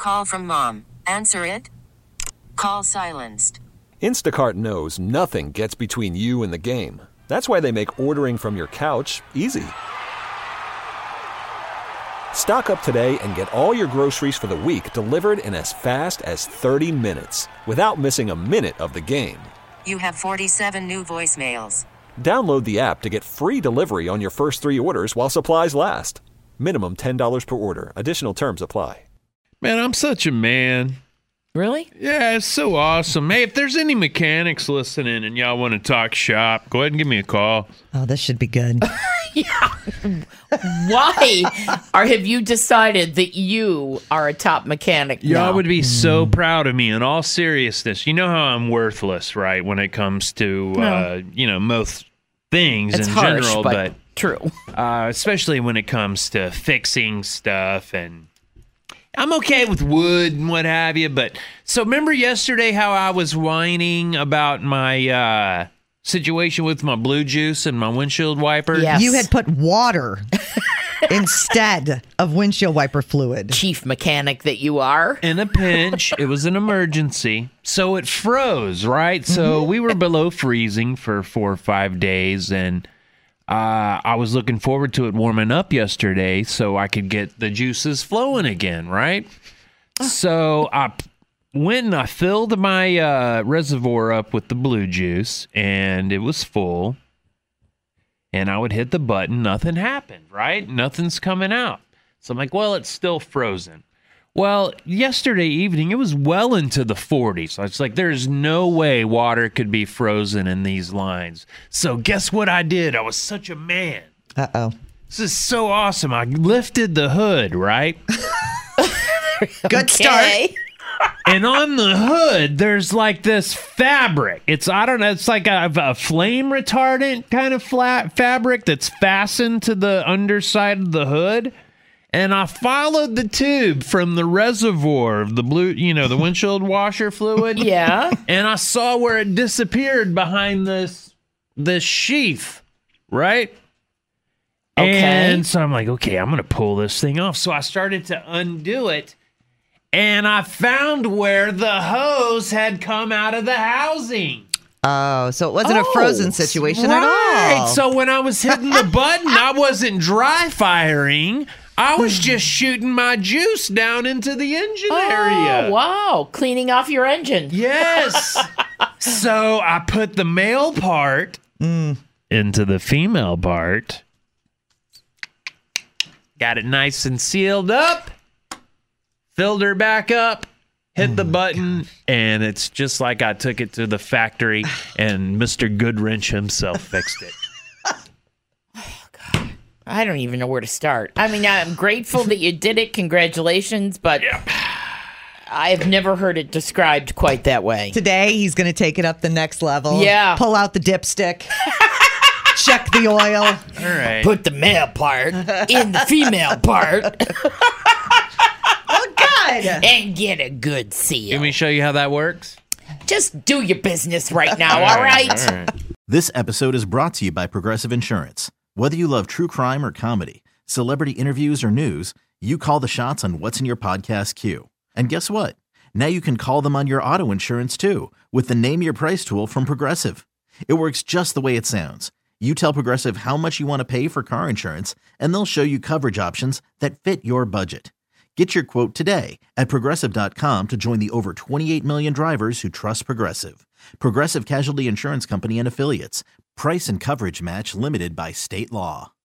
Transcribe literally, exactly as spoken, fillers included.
call from mom. Answer it. Call silenced. Instacart knows nothing gets between you and the game. That's why they make ordering from your couch easy. Stock up today and get all your groceries for the week delivered in as fast as thirty minutes without missing a minute of the game. You have forty-seven new voicemails. Download the app to get free delivery on your first three orders while supplies last. Minimum ten dollars per order. Additional terms apply. Man, I'm such a man. Really? Yeah, it's so awesome. Hey, if there's any mechanics listening and y'all want to talk shop, go ahead and give me a call. Oh, this should be good. Yeah. Why or have you decided that you are a top mechanic now? Y'all would be so proud of me in all seriousness. You know how I'm worthless, right, when it comes to, No. uh, you know, most things It's in harsh, general, but, but true. uh, especially when it comes to fixing stuff, and I'm okay with wood and what have you. But so remember yesterday how I was whining about my uh, situation with my blue juice and my windshield wiper? Yes. You had put water instead of windshield wiper fluid. Chief mechanic that you are. In a pinch, it was an emergency. So it froze, right? So we were below freezing for four or five days, and uh, I was looking forward to it warming up yesterday so I could get the juices flowing again, right? So I p- went and I filled my uh, reservoir up with the blue juice, and it was full. And I would hit the button, nothing happened, right? Nothing's coming out. So I'm like, well, it's still frozen. Well, yesterday evening, it was well into the forties. So it's like, there's no way water could be frozen in these lines. So guess what I did? I was such a man. Uh-oh. This is so awesome. I lifted the hood, right? Good start. And on the hood, there's like this fabric. It's, I don't know, it's like a, a flame retardant kind of flat fabric that's fastened to the underside of the hood. And I followed the tube from the reservoir of the blue, you know, the windshield washer fluid. Yeah. And I saw where it disappeared behind this, this sheath, right? Okay. And so I'm like, okay, I'm going to pull this thing off. So I started to undo it. And I found where the hose had come out of the housing. Oh, so it wasn't Oh, a frozen situation Right. at all. So when I was hitting the button, I wasn't dry firing. I was just shooting my juice down into the engine area. Oh, wow. Cleaning off your engine. Yes. So I put the male part into the female part. Got it nice and sealed up. Filled her back up. Hit Oh the button. And it's just like I took it to the factory and Mister Goodwrench himself fixed it. I don't even know where to start. I mean, I'm grateful that you did it. Congratulations. But I've never heard it described quite that way. Today, he's going to take it up the next level. Yeah. Pull out the dipstick. Check the oil. All right. Put the male part in the female part Oh, God. and get a good seal. Let me show you how that works. Just do your business right now, all right? All right. This episode is brought to you by Progressive Insurance. Whether you love true crime or comedy, celebrity interviews or news, you call the shots on what's in your podcast queue. And guess what? Now you can call them on your auto insurance too with the Name Your Price tool from Progressive. It works just the way it sounds. You tell Progressive how much you want to pay for car insurance, and they'll show you coverage options that fit your budget. Get your quote today at Progressive dot com to join the over twenty-eight million drivers who trust Progressive. Progressive Casualty Insurance Company and Affiliates. Price and coverage match limited by state law.